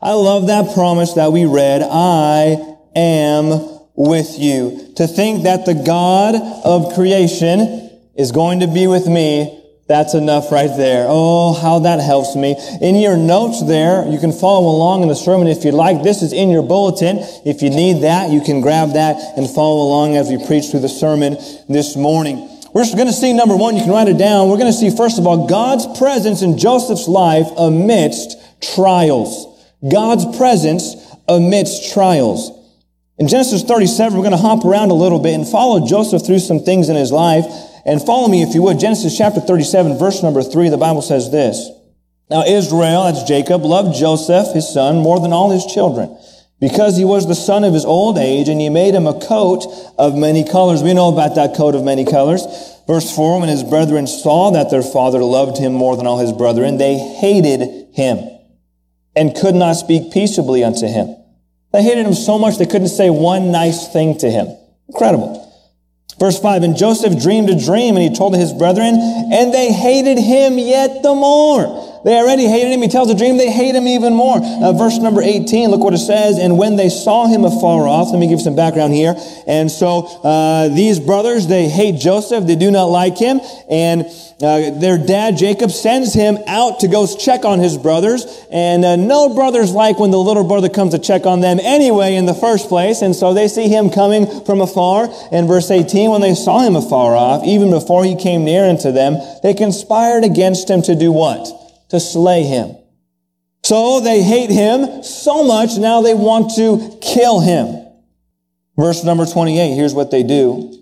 I love that promise that we read, I am with you. To think that the God of creation is going to be with me, that's enough right there. Oh, how that helps me. In your notes there, you can follow along in the sermon if you'd like. This is in your bulletin. If you need that, you can grab that and follow along as we preach through the sermon this morning. We're going to see, number one, you can write it down. We're going to see, first of all, God's presence in Joseph's life amidst trials. God's presence amidst trials. In Genesis 37, we're going to hop around a little bit and follow Joseph through some things in his life. And follow me if you would. Genesis chapter 37, verse number 3, the Bible says this. Now Israel, that's Jacob, loved Joseph, his son, more than all his children, because he was the son of his old age, and he made him a coat of many colors. We know about that coat of many colors. Verse 4, when his brethren saw that their father loved him more than all his brethren, they hated him and could not speak peaceably unto him. They hated him so much they couldn't say one nice thing to him. Incredible. Verse 5, and Joseph dreamed a dream, and he told his brethren, and they hated him yet the more. They already hated him. He tells a dream, they hate him even more. Verse number 18, look what it says. And when they saw him afar off, let me give some background here. And so these brothers, they hate Joseph. They do not like him. And their dad, Jacob, sends him out to go check on his brothers. And no brothers like when the little brother comes to check on them anyway in the first place. And so they see him coming from afar. And verse 18, when they saw him afar off, even before he came near unto them, they conspired against him to do what? To slay him. So they hate him so much, now they want to kill him. Verse number 28, here's what they do.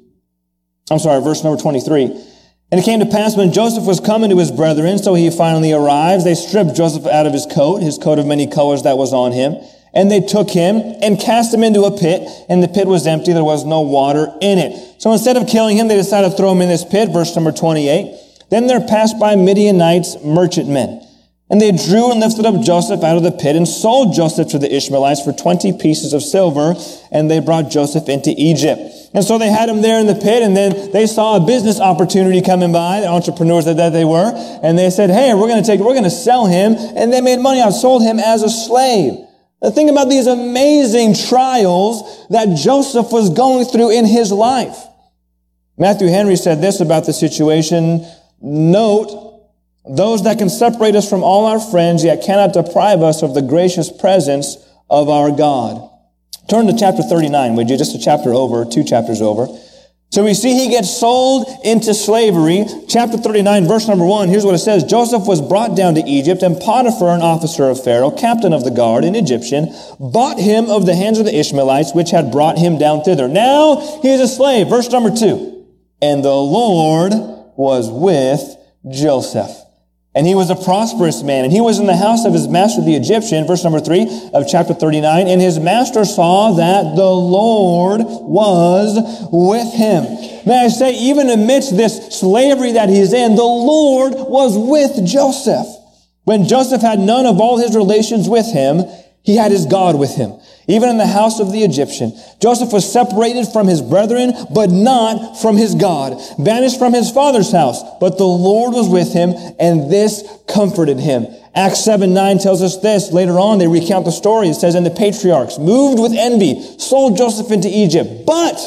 Verse number 23. And it came to pass when Joseph was coming to his brethren, so he finally arrives, they stripped Joseph out of his coat of many colors that was on him, and they took him and cast him into a pit, and the pit was empty, there was no water in it. So instead of killing him, they decided to throw him in this pit, verse number 28. Then there passed by Midianites merchantmen, and they drew and lifted up Joseph out of the pit and sold Joseph to the Ishmaelites for 20 pieces of silver, and they brought Joseph into Egypt. And so they had him there in the pit, and then they saw a business opportunity coming by, the entrepreneurs that they were, and they said, hey, we're going to sell him, and they made money out, sold him as a slave. Now think about these amazing trials that Joseph was going through in his life. Matthew Henry said this about the situation, note, those that can separate us from all our friends, yet cannot deprive us of the gracious presence of our God. Turn to chapter 39, would you? Just a chapter over, 2 chapters over. So we see he gets sold into slavery. Chapter 39, verse number 1, here's what it says. Joseph was brought down to Egypt, and Potiphar, an officer of Pharaoh, captain of the guard, an Egyptian, bought him of the hands of the Ishmaelites, which had brought him down thither. Now he is a slave. Verse number 2. And the Lord was with Joseph. And he was a prosperous man, and he was in the house of his master the Egyptian, verse number 3 of chapter 39, and his master saw that the Lord was with him. May I say, even amidst this slavery that he's in, the Lord was with Joseph. When Joseph had none of all his relations with him, he had his God with him. Even in the house of the Egyptian, Joseph was separated from his brethren, but not from his God. Banished from his father's house, but the Lord was with him, and this comforted him. Acts 7:9 tells us this. Later on, they recount the story. It says, and the patriarchs, moved with envy, sold Joseph into Egypt. But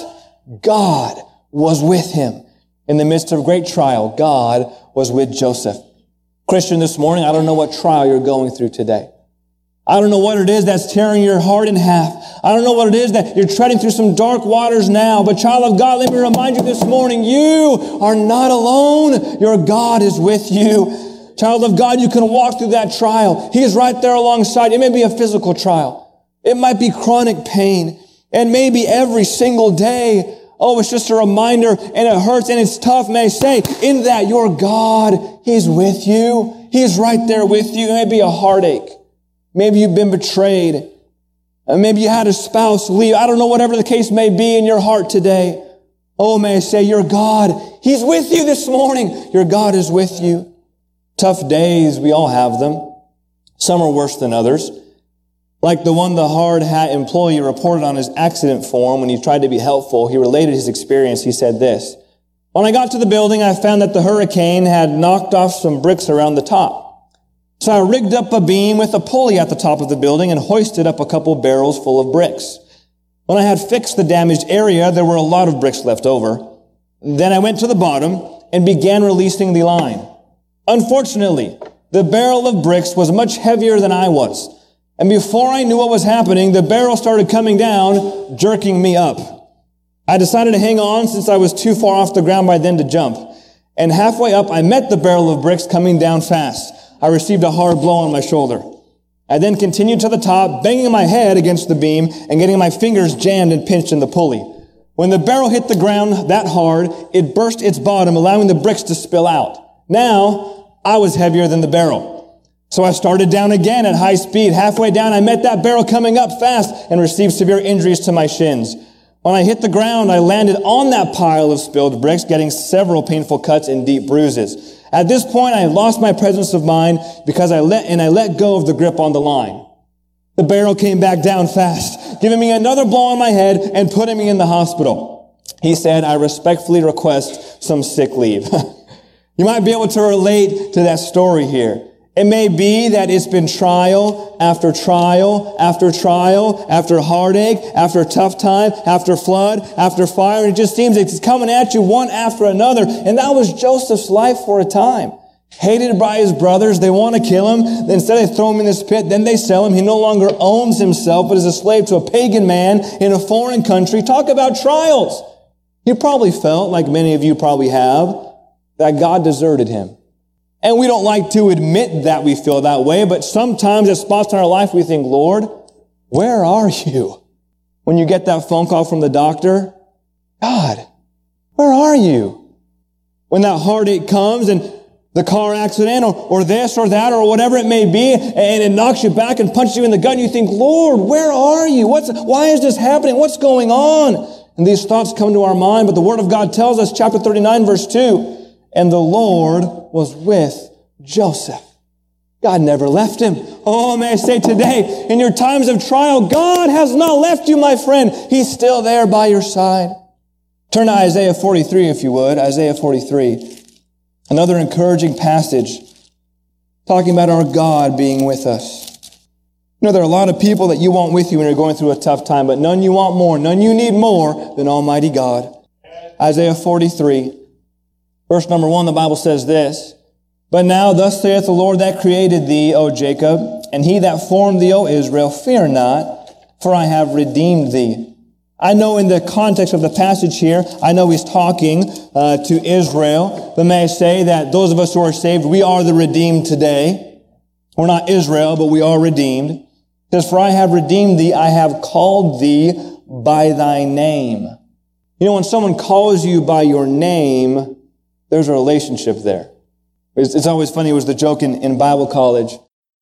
God was with him. In the midst of great trial, God was with Joseph. Christian, this morning, I don't know what trial you're going through today. I don't know what it is that's tearing your heart in half. I don't know what it is that you're treading through some dark waters now. But child of God, let me remind you this morning, you are not alone. Your God is with you. Child of God, you can walk through that trial. He is right there alongside. It may be a physical trial. It might be chronic pain. And maybe every single day, oh, it's just a reminder and it hurts and it's tough. May I say, in that your God, He's with you. He's right there with you. It may be a heartache. Maybe you've been betrayed. Maybe you had a spouse leave. I don't know, whatever the case may be in your heart today. Oh, may I say, your God, He's with you this morning. Your God is with you. Tough days, we all have them. Some are worse than others. Like the one the hard hat employee reported on his accident form when he tried to be helpful. He related his experience. He said this, when I got to the building, I found that the hurricane had knocked off some bricks around the top. So I rigged up a beam with a pulley at the top of the building and hoisted up a couple barrels full of bricks. When I had fixed the damaged area, there were a lot of bricks left over. Then I went to the bottom and began releasing the line. Unfortunately, the barrel of bricks was much heavier than I was. And before I knew what was happening, the barrel started coming down, jerking me up. I decided to hang on since I was too far off the ground by then to jump. And halfway up, I met the barrel of bricks coming down fast. I received a hard blow on my shoulder. I then continued to the top, banging my head against the beam and getting my fingers jammed and pinched in the pulley. When the barrel hit the ground that hard, it burst its bottom, allowing the bricks to spill out. Now, I was heavier than the barrel. So I started down again at high speed. Halfway down, I met that barrel coming up fast and received severe injuries to my shins. When I hit the ground, I landed on that pile of spilled bricks, getting several painful cuts and deep bruises. At this point, I lost my presence of mind because I let go of the grip on the line. The barrel came back down fast, giving me another blow on my head and putting me in the hospital. He said, I respectfully request some sick leave. You might be able to relate to that story here. It may be that it's been trial after trial after trial, after heartache, after tough time, after flood, after fire. It just seems it's coming at you one after another. And that was Joseph's life for a time. Hated by his brothers. They want to kill him. Instead they throw him in this pit. Then they sell him. He no longer owns himself, but is a slave to a pagan man in a foreign country. Talk about trials. You probably felt, like many of you probably have, that God deserted him. And we don't like to admit that we feel that way, but sometimes at spots in our life we think, Lord, where are you? When you get that phone call from the doctor, God, where are you? When that heartache comes and the car accident or this or that or whatever it may be, and it knocks you back and punches you in the gut and you think, Lord, where are you? Why is this happening? What's going on? And these thoughts come to our mind, but the Word of God tells us, chapter 39, verse 2, and the Lord was with Joseph. God never left him. Oh, may I say today, in your times of trial, God has not left you, my friend. He's still there by your side. Turn to Isaiah 43, if you would. Isaiah 43. Another encouraging passage talking about our God being with us. You know, there are a lot of people that you want with you when you're going through a tough time, but none you want more, none you need more than Almighty God. Isaiah 43. Verse number 1, the Bible says this, But now thus saith the Lord that created thee, O Jacob, and he that formed thee, O Israel, fear not, for I have redeemed thee. I know in the context of the passage here, I know he's talking to Israel, but may I say that those of us who are saved, we are the redeemed today. We're not Israel, but we are redeemed. It says, For I have redeemed thee, I have called thee by thy name. You know, when someone calls you by your name, there's a relationship there. It's always funny. It was the joke in Bible college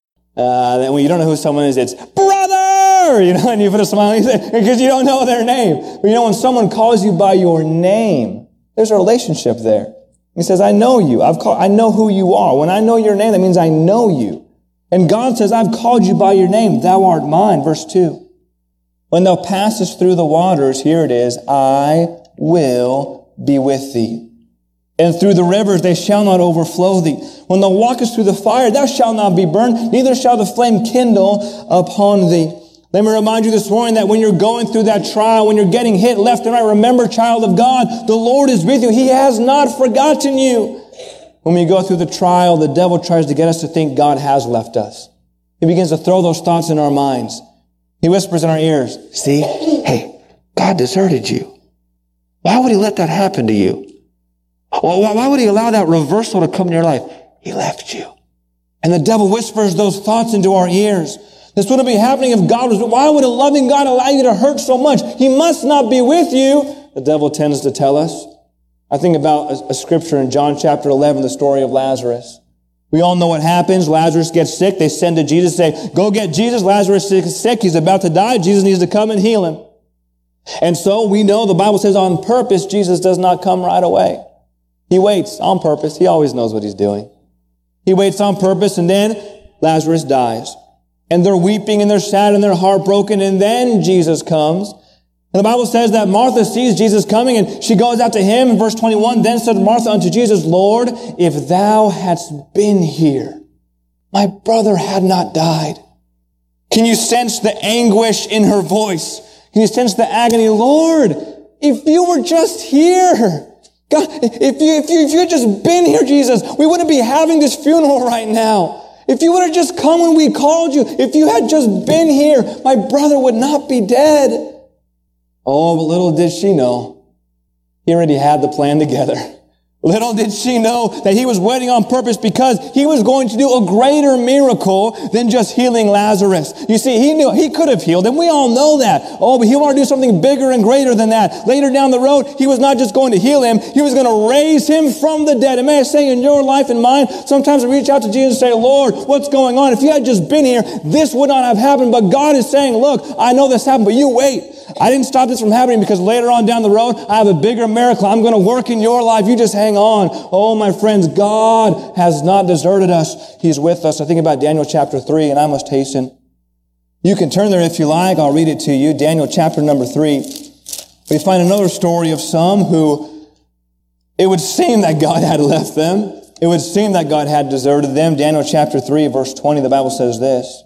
that when you don't know who someone is, it's brother, and you put a smile because you don't know their name. But when someone calls you by your name, there's a relationship there. He says, I know you. I know who you are. When I know your name, that means I know you. And God says, I've called you by your name. Thou art mine. Verse 2. When thou passest through the waters, here it is, I will be with thee. And through the rivers they shall not overflow thee. When thou walkest through the fire, thou shalt not be burned, neither shall the flame kindle upon thee. Let me remind you this morning that when you're going through that trial, when you're getting hit left and right, remember, child of God, the Lord is with you. He has not forgotten you. When we go through the trial, the devil tries to get us to think God has left us. He begins to throw those thoughts in our minds. He whispers in our ears, see, hey, God deserted you. Why would he let that happen to you? Why would he allow that reversal to come in your life? He left you. And the devil whispers those thoughts into our ears. This wouldn't be happening if God was. Why would a loving God allow you to hurt so much? He must not be with you. The devil tends to tell us. I think about a scripture in John chapter 11, the story of Lazarus. We all know what happens. Lazarus gets sick. They send to Jesus, say, go get Jesus. Lazarus is sick. He's about to die. Jesus needs to come and heal him. And so we know the Bible says on purpose, Jesus does not come right away. He waits on purpose. He always knows what he's doing. He waits on purpose, and then Lazarus dies. And they're weeping, and they're sad, and they're heartbroken, and then Jesus comes. And the Bible says that Martha sees Jesus coming, and she goes out to him. In verse 21, then said Martha unto Jesus, Lord, if thou hadst been here, my brother had not died. Can you sense the anguish in her voice? Can you sense the agony? Lord, if you were just here, God, if you had just been here, Jesus, we wouldn't be having this funeral right now. If you would have just come when we called you, if you had just been here, my brother would not be dead. Oh, but little did she know, he already had the plan together. Little did she know that he was waiting on purpose because he was going to do a greater miracle than just healing Lazarus. You see, he knew he could have healed him. We all know that. Oh, but he wanted to do something bigger and greater than that. Later down the road, he was not just going to heal him, he was going to raise him from the dead. And may I say, in your life and mine, sometimes I reach out to Jesus and say, Lord, what's going on? If you had just been here, this would not have happened. But God is saying, look, I know this happened, but you wait. I didn't stop this from happening because later on down the road, I have a bigger miracle. I'm going to work in your life. You just hang on. Oh, my friends, God has not deserted us. He's with us. I think about Daniel chapter 3, and I must hasten. You can turn there if you like. I'll read it to you. Daniel chapter number 3. We find another story of some who it would seem that God had left them. It would seem that God had deserted them. Daniel chapter 3, verse 20, the Bible says this.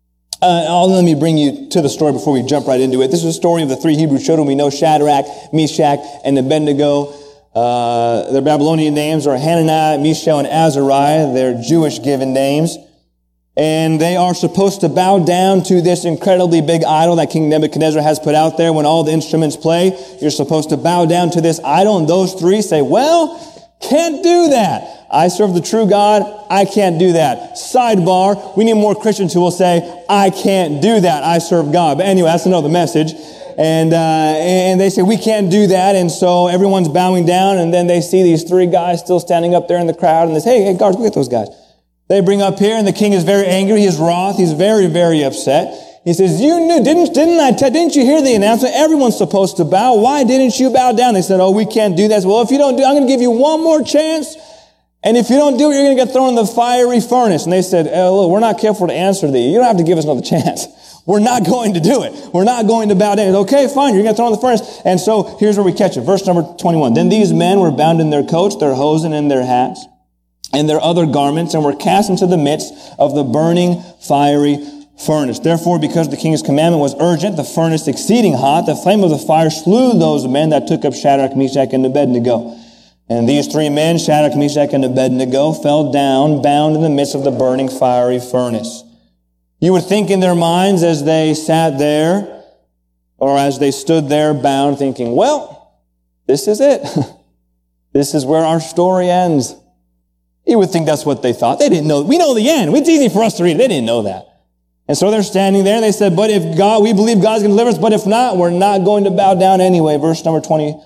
Let me bring you to the story before we jump right into it. This is a story of the three Hebrew children. We know Shadrach, Meshach, and Abednego. Their Babylonian names are Hananiah, Mishael, and Azariah. They're Jewish given names. And they are supposed to bow down to this incredibly big idol that King Nebuchadnezzar has put out there. When all the instruments play, you're supposed to bow down to this idol. And those three say, well, can't do that. I serve the true God. I can't do that. Sidebar, we need more Christians who will say, I can't do that. I serve God. But anyway, that's another message. And they say, we can't do that. And so everyone's bowing down. And then they see these three guys still standing up there in the crowd. And they say, hey, guards, look at those guys. They bring up here, and the king is very angry. He's wroth. He's very, very upset. He says, you knew, didn't you hear the announcement? Everyone's supposed to bow. Why didn't you bow down? They said, oh, we can't do that. Well, if you don't do it, I'm going to give you one more chance. And if you don't do it, you're going to get thrown in the fiery furnace. And they said, look, we're not careful to answer thee. You don't have to give us another chance. We're not going to do it. We're not going to bow down. Okay, fine. You're going to throw in the furnace. And so here's where we catch it. Verse number 21. Then these men were bound in their coats, their hosen, and their hats, and their other garments, and were cast into the midst of the burning fiery furnace. Therefore, because the king's commandment was urgent, the furnace exceeding hot, the flame of the fire slew those men that took up Shadrach, Meshach, and Abednego. And these three men, Shadrach, Meshach, and Abednego, fell down, bound in the midst of the burning fiery furnace. You would think in their minds as they sat there, or as they stood there bound, thinking, well, this is it. This is where our story ends. You would think that's what they thought. They didn't know. We know the end. It's easy for us to read. They didn't know that. And so they're standing there, and they said, but if God, we believe God's going to deliver us, but if not, we're not going to bow down anyway. Verse number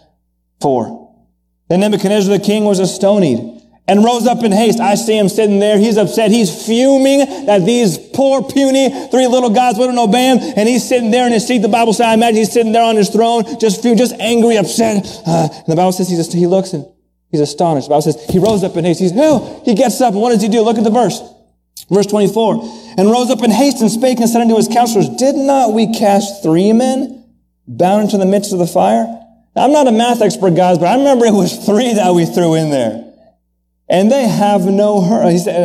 24. Then Nebuchadnezzar the king was astonied and rose up in haste. I see him sitting there. He's upset. He's fuming that these poor, puny, three little guys wouldn't obey him. And he's sitting there in his seat. The Bible says, I imagine he's sitting there on his throne, just angry, upset. And the Bible says he looks and he's astonished. The Bible says he rose up in haste. He gets up, and what does he do? Look at the verse. Verse 24. And rose up in haste and spake and said unto his counselors, did not we cast three men bound into the midst of the fire? Now, I'm not a math expert, guys, but I remember it was three that we threw in there. And they have no hurt.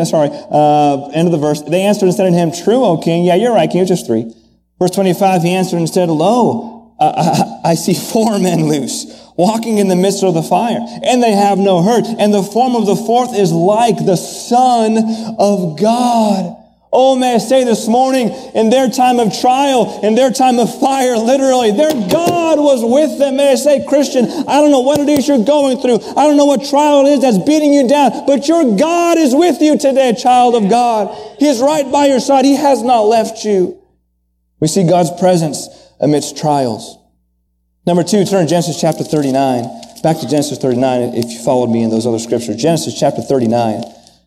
End of the verse. They answered and said unto him, true, O king. Yeah, you're right, king. It was just three. Verse 25, he answered and said, lo, I see four men loose, walking in the midst of the fire, and they have no hurt. And the form of the fourth is like the Son of God. Oh, may I say this morning, in their time of trial, in their time of fire, literally, their God was with them. May I say, Christian, I don't know what it is you're going through. I don't know what trial it is that's beating you down, but your God is with you today, child of God. He is right by your side. He has not left you. We see God's presence amidst trials. Number two, turn to Genesis chapter 39. Back to Genesis 39, if you followed me in those other scriptures. Genesis chapter 39.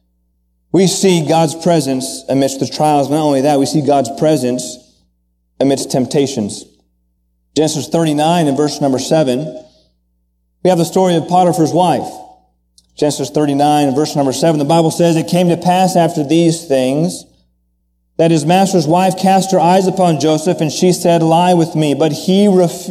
We see God's presence amidst the trials. Not only that, we see God's presence amidst temptations. Genesis 39 and verse number 7. We have the story of Potiphar's wife. Genesis 39 and verse number 7. The Bible says, it came to pass after these things that his master's wife cast her eyes upon Joseph, and she said, lie with me. But he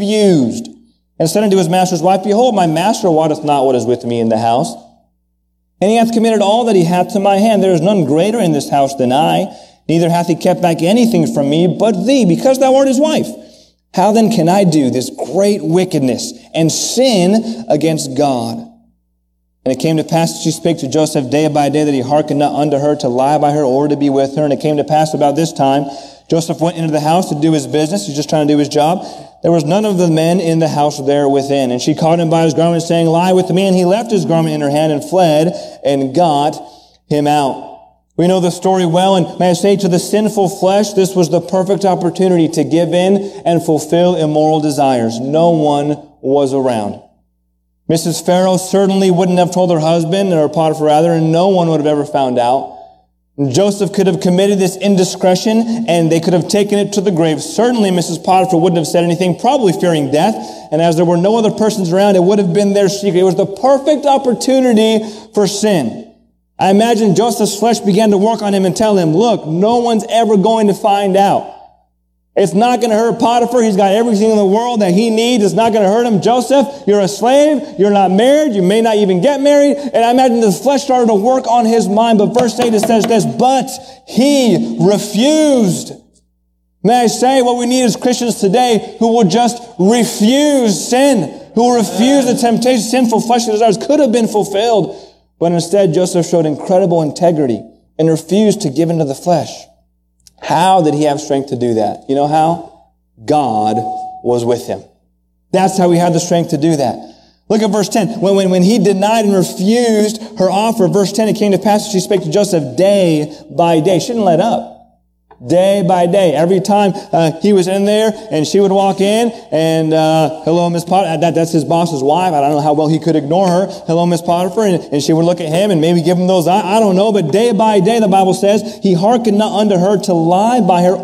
refused and said unto his master's wife, behold, my master wotteth not what is with me in the house. And he hath committed all that he hath to my hand. There is none greater in this house than I. Neither hath he kept back anything from me but thee, because thou art his wife. How then can I do this great wickedness and sin against God? And it came to pass that she spake to Joseph day by day, that he hearkened not unto her to lie by her or to be with her. And it came to pass about this time, Joseph went into the house to do his business. He's just trying to do his job. There was none of the men in the house there within. And she caught him by his garment, saying, Lie with me. And he left his garment in her hand and fled and got him out. We know the story well, and may I say, to the sinful flesh, this was the perfect opportunity to give in and fulfill immoral desires. No one was around. Mrs. Pharaoh certainly wouldn't have told her husband, or Potiphar rather, and no one would have ever found out. Joseph could have committed this indiscretion, and they could have taken it to the grave. Certainly, Mrs. Potiphar wouldn't have said anything, probably fearing death. And as there were no other persons around, it would have been their secret. It was the perfect opportunity for sin. I imagine Joseph's flesh began to work on him and tell him, look, no one's ever going to find out. It's not going to hurt Potiphar. He's got everything in the world that he needs. It's not going to hurt him. Joseph, you're a slave. You're not married. You may not even get married. And I imagine the flesh started to work on his mind. But verse 8 it says this, but he refused. May I say, what we need as Christians today who will just refuse sin, who will refuse the temptation, sinful fleshly desires could have been fulfilled. But instead, Joseph showed incredible integrity and refused to give into the flesh. How did he have strength to do that? You know how? God was with him. That's how he had the strength to do that. Look at verse 10. When he denied and refused her offer, verse 10, it came to pass that she spake to Joseph day by day. She didn't let up. Day by day. Every time he was in there and she would walk in and, hello, Miss Potiphar. That's his boss's wife. I don't know how well he could ignore her. Hello, Miss Potiphar. And she would look at him and maybe give him those eyes. I don't know. But day by day, the Bible says, he hearkened not unto her to lie by her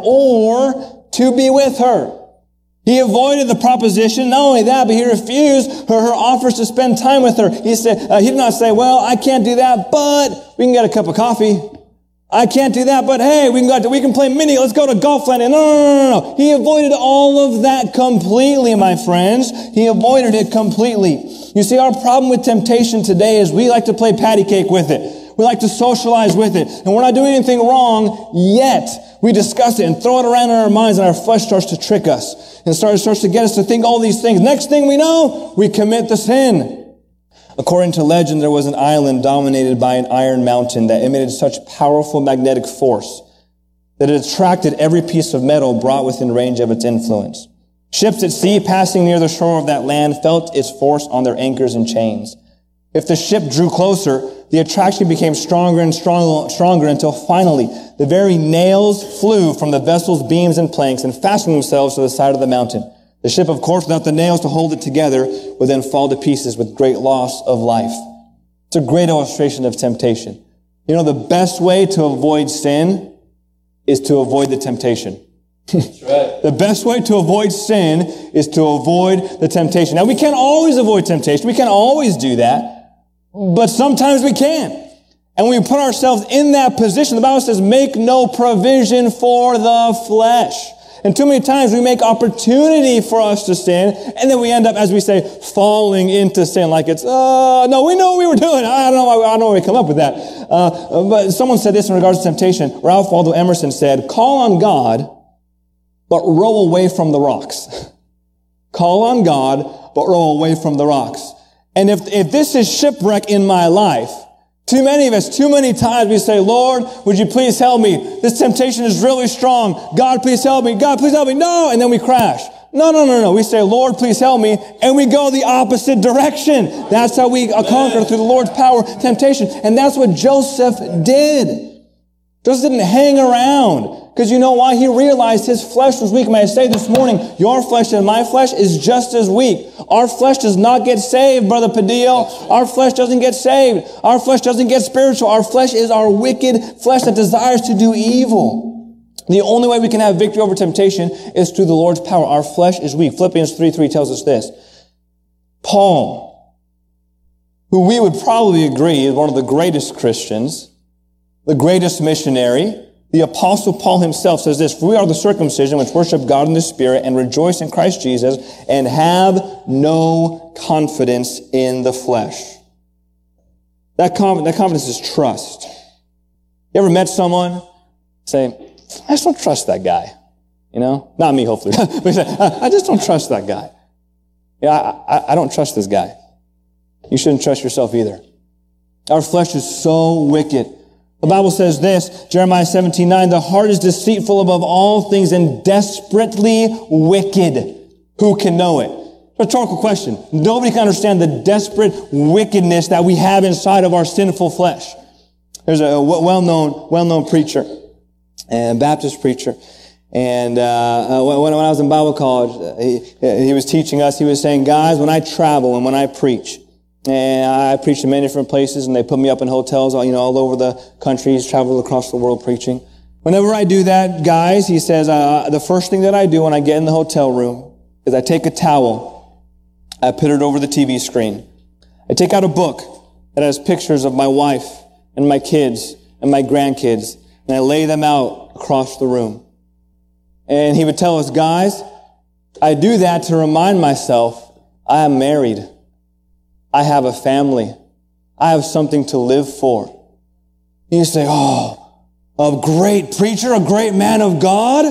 or to be with her. He avoided the proposition. Not only that, but he refused her offers to spend time with her. He said, he did not say, well, I can't do that, but we can get a cup of coffee. I can't do that, but hey, we can play mini. Let's go to golf land. No. He avoided all of that completely, my friends. He avoided it completely. You see, our problem with temptation today is we like to play patty cake with it. We like to socialize with it. And we're not doing anything wrong, yet we discuss it and throw it around in our minds, and our flesh starts to trick us and starts to get us to think all these things. Next thing we know, we commit the sin. According to legend, there was an island dominated by an iron mountain that emitted such powerful magnetic force that it attracted every piece of metal brought within range of its influence. Ships at sea passing near the shore of that land felt its force on their anchors and chains. If the ship drew closer, the attraction became stronger and stronger until finally the very nails flew from the vessel's beams and planks and fastened themselves to the side of the mountain. The ship, of course, without the nails to hold it together, would then fall to pieces with great loss of life. It's a great illustration of temptation. You know, the best way to avoid sin is to avoid the temptation. That's right. The best way to avoid sin is to avoid the temptation. Now, we can't always avoid temptation. We can't always do that. But sometimes we can. And when we put ourselves in that position, the Bible says, make no provision for the flesh. And too many times we make opportunity for us to sin, and then we end up, as we say, falling into sin like it's, no, we know what we were doing. I don't know why we come up with that. But someone said this in regards to temptation. Ralph Waldo Emerson said, call on God, but row away from the rocks. Call on God, but row away from the rocks. And if this is shipwreck in my life, too many of us, too many times we say, Lord, would you please help me? This temptation is really strong. God, please help me. God, please help me. No. And then we crash. No. We say, Lord, please help me. And we go the opposite direction. That's how we conquer through the Lord's power temptation. And that's what Joseph did. Joseph didn't hang around. Because you know why? He realized his flesh was weak. May I say this morning, your flesh and my flesh is just as weak. Our flesh does not get saved, Brother Padillo. Our flesh doesn't get saved. Our flesh doesn't get spiritual. Our flesh is our wicked flesh that desires to do evil. The only way we can have victory over temptation is through the Lord's power. Our flesh is weak. Philippians 3:3 tells us this. Paul, who we would probably agree is one of the greatest Christians, the greatest missionary, the Apostle Paul himself says this, for we are the circumcision which worship God in the Spirit and rejoice in Christ Jesus and have no confidence in the flesh. That confidence is trust. You ever met someone, say, I just don't trust that guy. You know? Not me, hopefully. But you say, I just don't trust that guy. Yeah, I don't trust this guy. You shouldn't trust yourself either. Our flesh is so wicked. The Bible says this, Jeremiah 17:9, the heart is deceitful above all things and desperately wicked. Who can know it? Rhetorical question. Nobody can understand the desperate wickedness that we have inside of our sinful flesh. There's a well-known preacher, a Baptist preacher. And when I was in Bible college, he was teaching us, he was saying, guys, when I travel and when I preach, and I preach in many different places, and they put me up in hotels, all over the country. He's traveled across the world preaching. Whenever I do that, guys, he says, the first thing that I do when I get in the hotel room is I take a towel, I put it over the TV screen. I take out a book that has pictures of my wife and my kids and my grandkids, and I lay them out across the room. And he would tell us, guys, I do that to remind myself I am married. I have a family. I have something to live for. You say, a great preacher, a great man of God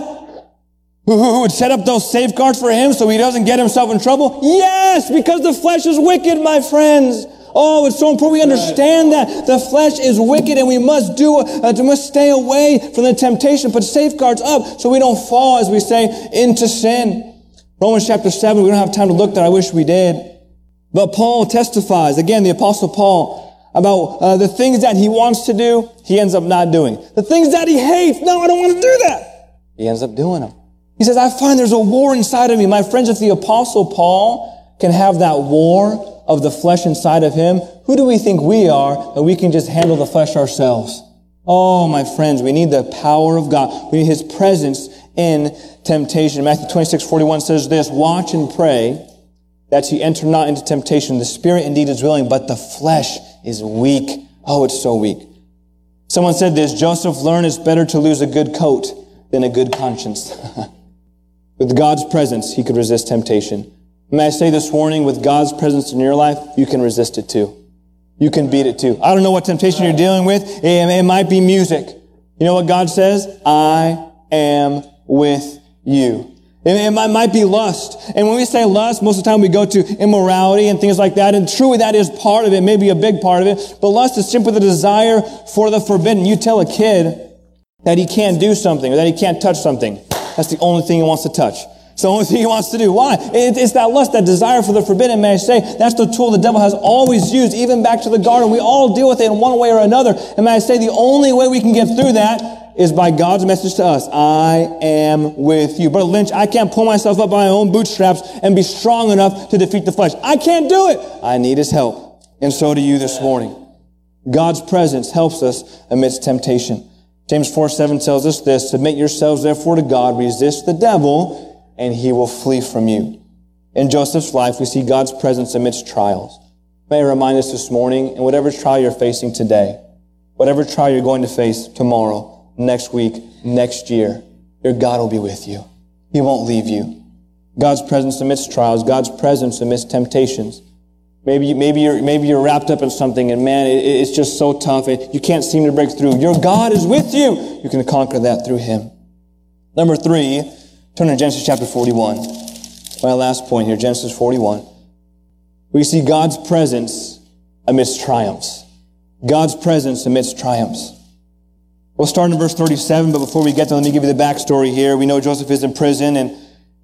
who would set up those safeguards for him so he doesn't get himself in trouble? Yes, because the flesh is wicked, my friends. Oh, it's so important we understand that the flesh is wicked and we must stay away from the temptation, put safeguards up so we don't fall, as we say, into sin. Romans chapter 7, we don't have time to look there. I wish we did. But Paul testifies, again, the Apostle Paul, about the things that he wants to do, he ends up not doing. The things that he hates, no, I don't want to do that. He ends up doing them. He says, I find there's a war inside of me. My friends, if the Apostle Paul can have that war of the flesh inside of him, who do we think we are that we can just handle the flesh ourselves? Oh, my friends, we need the power of God. We need His presence in temptation. Matthew 26:41 says this, watch and pray that you enter not into temptation. The spirit indeed is willing, but the flesh is weak. Oh, it's so weak. Someone said this, Joseph learned it's better to lose a good coat than a good conscience. With God's presence, he could resist temptation. May I say this morning, with God's presence in your life, you can resist it too. You can beat it too. I don't know what temptation you're dealing with. It might be music. You know what God says? I am with you. It might be lust. And when we say lust, most of the time we go to immorality and things like that. And truly that is part of it, maybe a big part of it. But lust is simply the desire for the forbidden. You tell a kid that he can't do something or that he can't touch something. That's the only thing he wants to touch. It's the only thing he wants to do. Why? It's that lust, that desire for the forbidden. May I say, that's the tool the devil has always used, even back to the garden. We all deal with it in one way or another. And may I say, the only way we can get through that is by God's message to us. I am with you. Brother Lynch, I can't pull myself up by my own bootstraps and be strong enough to defeat the flesh. I can't do it. I need His help. And so do you this morning. God's presence helps us amidst temptation. James 4:7 tells us this, submit yourselves therefore to God, resist the devil, and he will flee from you. In Joseph's life, we see God's presence amidst trials. May I remind us this morning, in whatever trial you're facing today, whatever trial you're going to face tomorrow, next week, next year, your God will be with you. He won't leave you. God's presence amidst trials, God's presence amidst temptations. Maybe you're wrapped up in something and man, it's just so tough. You can't seem to break through. Your God is with you. You can conquer that through Him. Number 3, turn to Genesis chapter 41. My last point here, Genesis 41. We see God's presence amidst triumphs. God's presence amidst triumphs. We'll start in verse 37, but before we get there, let me give you the backstory here. We know Joseph is in prison and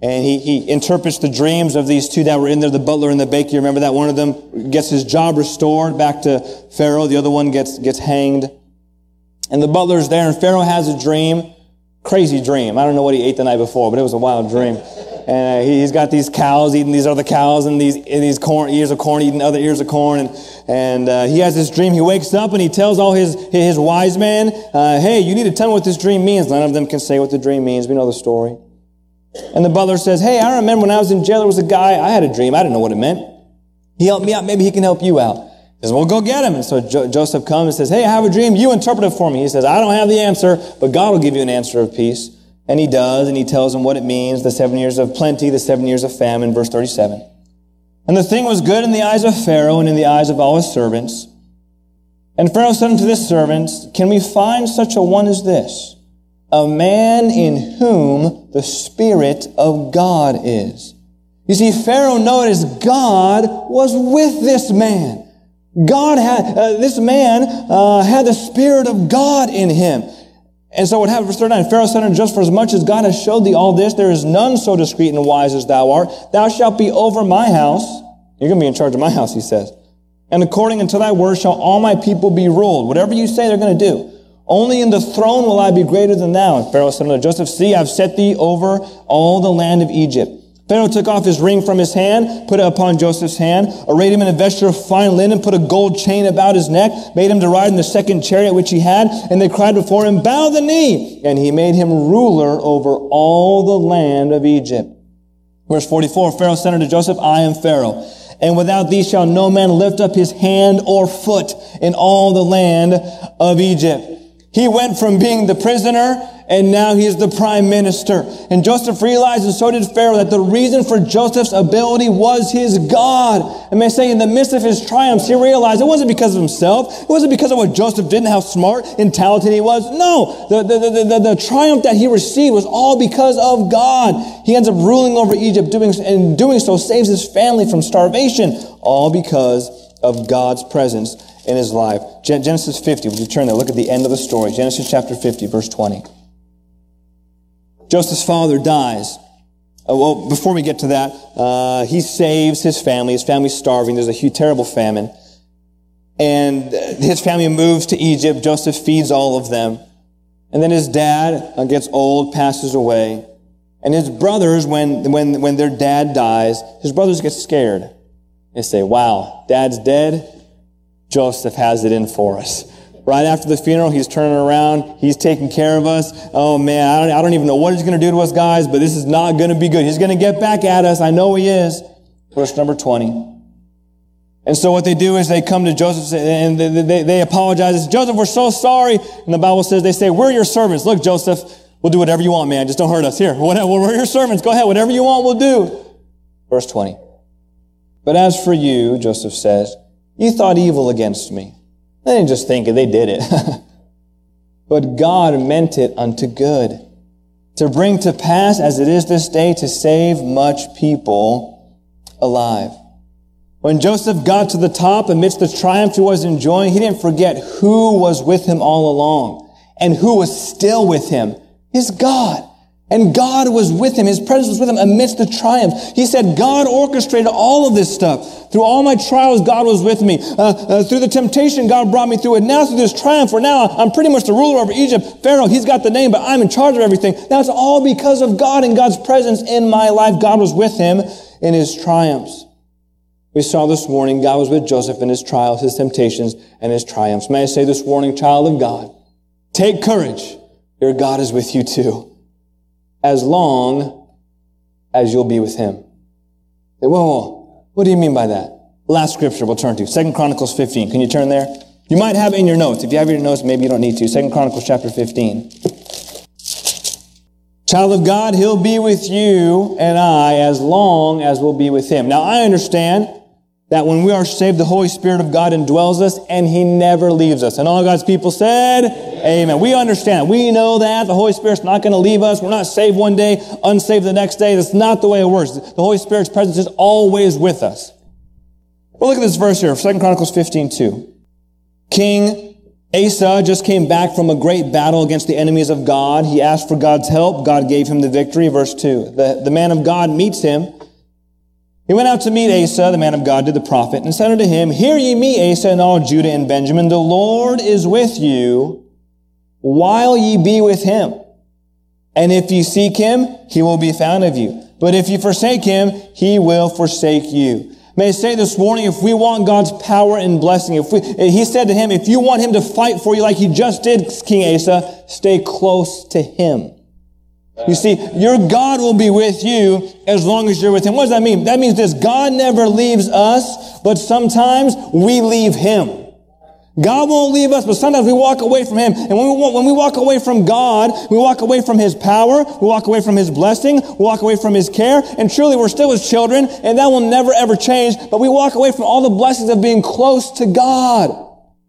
he interprets the dreams of these two that were in there, the butler and the baker. You remember that? One of them gets his job restored back to Pharaoh. The other one gets hanged. And the butler's there, and Pharaoh has a dream. Crazy dream. I don't know what he ate the night before, but it was a wild dream. And he's got these cows eating these other cows and these ears of corn eating other ears of corn. And he has this dream. He wakes up and he tells all his wise men, hey, you need to tell me what this dream means. None of them can say what the dream means. We know the story. And the butler says, hey, I remember when I was in jail, there was a guy, I had a dream. I didn't know what it meant. He helped me out. Maybe he can help you out. He says, well, go get him. And so Joseph comes and says, hey, I have a dream. You interpret it for me. He says, I don't have the answer, but God will give you an answer of peace. And he does, and he tells him what it means, the 7 years of plenty, the 7 years of famine, verse 37. And the thing was good in the eyes of Pharaoh and in the eyes of all his servants. And Pharaoh said unto his servants, can we find such a one as this, a man in whom the Spirit of God is? You see, Pharaoh noticed God was with this man. This man had the Spirit of God in him. And so what happened, verse 39, Pharaoh said unto Joseph, for as much as God has showed thee all this, there is none so discreet and wise as thou art. Thou shalt be over my house. You're going to be in charge of my house, he says. And according unto thy word shall all my people be ruled. Whatever you say, they're going to do. Only in the throne will I be greater than thou. And Pharaoh said unto Joseph, see, I've set thee over all the land of Egypt. Pharaoh took off his ring from his hand, put it upon Joseph's hand, arrayed him in a vesture of fine linen, put a gold chain about his neck, made him to ride in the second chariot which he had, and they cried before him, bow the knee! And he made him ruler over all the land of Egypt. Verse 44, Pharaoh said unto Joseph, I am Pharaoh, and without thee shall no man lift up his hand or foot in all the land of Egypt. He went from being the prisoner, and now he is the prime minister. And Joseph realized, and so did Pharaoh, that the reason for Joseph's ability was his God. And may say, in the midst of his triumphs, he realized it wasn't because of himself. It wasn't because of what Joseph did and how smart and talented he was. No, the triumph that he received was all because of God. He ends up ruling over Egypt, and doing so saves his family from starvation, all because of God's presence in his life. Genesis 50, would you turn there? Look at the end of the story. Genesis chapter 50, verse 20. Joseph's father dies. Well, before we get to that, he saves his family. His family's starving. There's a huge, terrible famine. And his family moves to Egypt. Joseph feeds all of them. And then his dad gets old, passes away. And his brothers, when their dad dies, his brothers get scared. They say, wow, dad's dead. Joseph has it in for us. Right after the funeral, he's turning around. He's taking care of us. Oh man, I don't even know what he's going to do to us guys, but this is not going to be good. He's going to get back at us. I know he is. Verse number 20. And so what they do is they come to Joseph and they apologize. Joseph, we're so sorry. And the Bible says, they say, we're your servants. Look, Joseph, we'll do whatever you want, man. Just don't hurt us. Here, we're your servants. Go ahead. Whatever you want, we'll do. Verse 20. But as for you, Joseph says, you thought evil against me. They didn't just think it, they did it. But God meant it unto good, to bring to pass as it is this day, to save much people alive. When Joseph got to the top amidst the triumph he was enjoying, he didn't forget who was with him all along and who was still with him. His God. And God was with him. His presence was with him amidst the triumph. He said, God orchestrated all of this stuff. Through all my trials, God was with me. Through the temptation, God brought me through it. Now through this triumph, where now I'm pretty much the ruler over Egypt. Pharaoh, he's got the name, but I'm in charge of everything. Now it's all because of God and God's presence in my life. God was with him in his triumphs. We saw this morning, God was with Joseph in his trials, his temptations, and his triumphs. May I say this morning, child of God, take courage. Your God is with you too. As long as you'll be with him. Whoa, what do you mean by that? Last scripture we'll turn to, 2 Chronicles 15. Can you turn there? You might have it in your notes. If you have it in your notes, maybe you don't need to. 2 Chronicles chapter 15. Child of God, he'll be with you and I as long as we'll be with him. Now, I understand that when we are saved, the Holy Spirit of God indwells us and he never leaves us. And all God's people said, amen. We understand. We know that the Holy Spirit's not going to leave us. We're not saved one day, unsaved the next day. That's not the way it works. The Holy Spirit's presence is always with us. Well, look at this verse here, 2 Chronicles 15:2. King Asa just came back from a great battle against the enemies of God. He asked for God's help. God gave him the victory. Verse 2. The man of God meets him. He went out to meet Asa, the man of God, did the prophet, and said unto him, hear ye me, Asa, and all Judah and Benjamin. The Lord is with you while ye be with him. And if ye seek him, he will be found of you. But if ye forsake him, he will forsake you. May I say this morning, if we want God's power and blessing, he said to him, if you want him to fight for you like he just did, King Asa, stay close to him. You see, your God will be with you as long as you're with him. What does that mean? That means this: God never leaves us, but sometimes we leave him. God won't leave us, but sometimes we walk away from him. And when we walk away from God, we walk away from his power, we walk away from his blessing, we walk away from his care, and truly we're still his children, and that will never ever change, but we walk away from all the blessings of being close to God.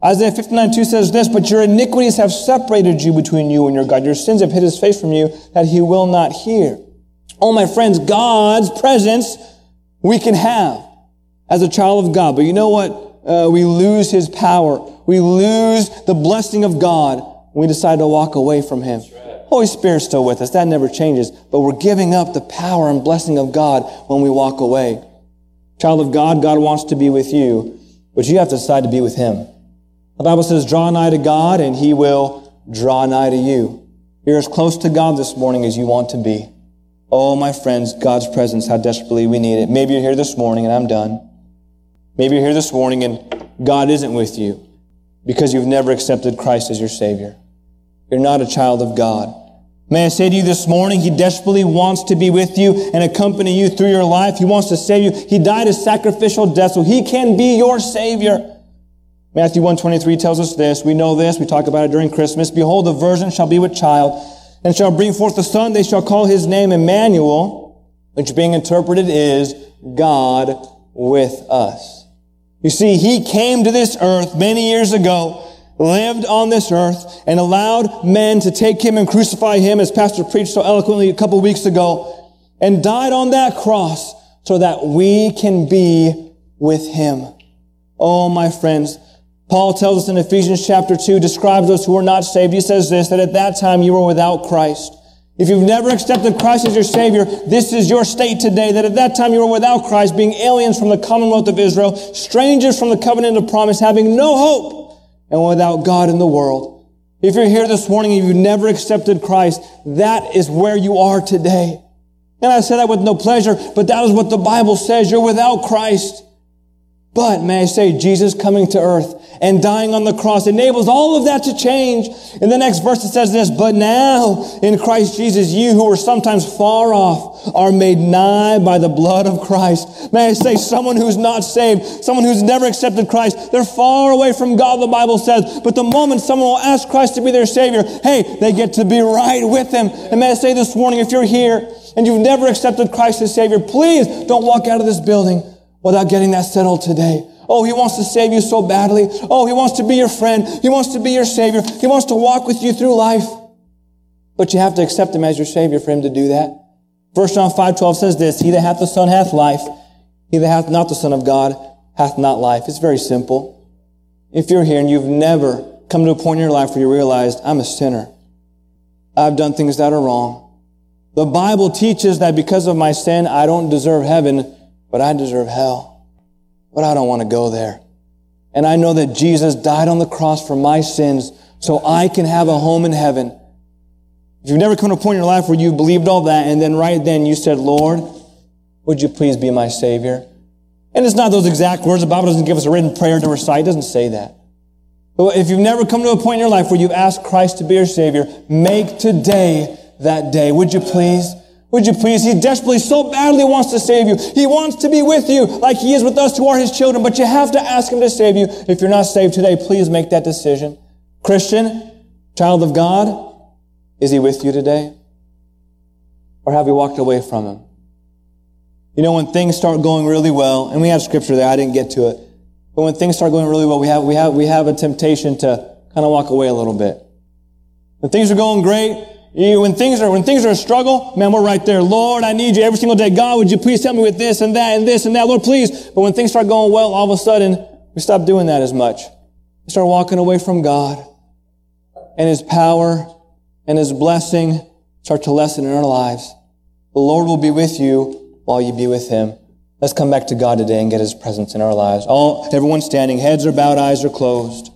Isaiah 59:2 says this, but your iniquities have separated you between you and your God. Your sins have hid his face from you that he will not hear. Oh, my friends, God's presence we can have as a child of God. But you know what? We lose his power. We lose the blessing of God when we decide to walk away from him. Holy Spirit's still with us. That never changes. But we're giving up the power and blessing of God when we walk away. Child of God, God wants to be with you, but you have to decide to be with him. The Bible says, draw nigh to God and he will draw nigh to you. You're as close to God this morning as you want to be. Oh, my friends, God's presence, how desperately we need it. Maybe you're here this morning and I'm done. Maybe you're here this morning and God isn't with you because you've never accepted Christ as your Savior. You're not a child of God. May I say to you this morning, he desperately wants to be with you and accompany you through your life. He wants to save you. He died a sacrificial death so he can be your Savior. Matthew 1:23 tells us this. We know this. We talk about it during Christmas. Behold, the virgin shall be with child and shall bring forth a son. They shall call his name Emmanuel, which being interpreted is God with us. You see, he came to this earth many years ago, lived on this earth, and allowed men to take him and crucify him, as Pastor preached so eloquently a couple of weeks ago, and died on that cross so that we can be with him. Oh, my friends, Paul tells us in Ephesians chapter 2, describes those who are not saved. He says this, that at that time you were without Christ. If you've never accepted Christ as your Savior, this is your state today, that at that time you were without Christ, being aliens from the commonwealth of Israel, strangers from the covenant of promise, having no hope, and without God in the world. If you're here this morning and you've never accepted Christ, that is where you are today. And I say that with no pleasure, but that is what the Bible says. You're without Christ. But, may I say, Jesus coming to earth and dying on the cross enables all of that to change. In the next verse it says this, but now in Christ Jesus, you who were sometimes far off are made nigh by the blood of Christ. May I say, someone who's not saved, someone who's never accepted Christ, they're far away from God, the Bible says. But the moment someone will ask Christ to be their Savior, hey, they get to be right with him. And may I say this morning, if you're here and you've never accepted Christ as Savior, please don't walk out of this building without getting that settled today. Oh, he wants to save you so badly. Oh, he wants to be your friend. He wants to be your Savior. He wants to walk with you through life. But you have to accept him as your Savior for him to do that. 1 John 5:12 says this, he that hath the Son hath life. He that hath not the Son of God hath not life. It's very simple. If you're here and you've never come to a point in your life where you realized, I'm a sinner. I've done things that are wrong. The Bible teaches that because of my sin, I don't deserve heaven, but I deserve hell. But I don't want to go there. And I know that Jesus died on the cross for my sins so I can have a home in heaven. If you've never come to a point in your life where you believed all that and then right then you said, Lord, would you please be my Savior? And it's not those exact words. The Bible doesn't give us a written prayer to recite. It doesn't say that. But if you've never come to a point in your life where you've asked Christ to be your Savior, make today that day. Would you please? Would you please? He desperately, so badly wants to save you. He wants to be with you like he is with us who are his children. But you have to ask him to save you. If you're not saved today, please make that decision. Christian, child of God, is he with you today? Or have you walked away from him? You know, when things start going really well, and we have scripture there, I didn't get to it. But when things start going really well, we have a temptation to kind of walk away a little bit. When things are going great, when things are a struggle, man, we're right there. Lord, I need you every single day. God, would you please help me with this and that and this and that? Lord, please. But when things start going well, all of a sudden, we stop doing that as much. We start walking away from God. And his power and his blessing start to lessen in our lives. The Lord will be with you while you be with him. Let's come back to God today and get his presence in our lives. Everyone standing, heads are bowed, eyes are closed.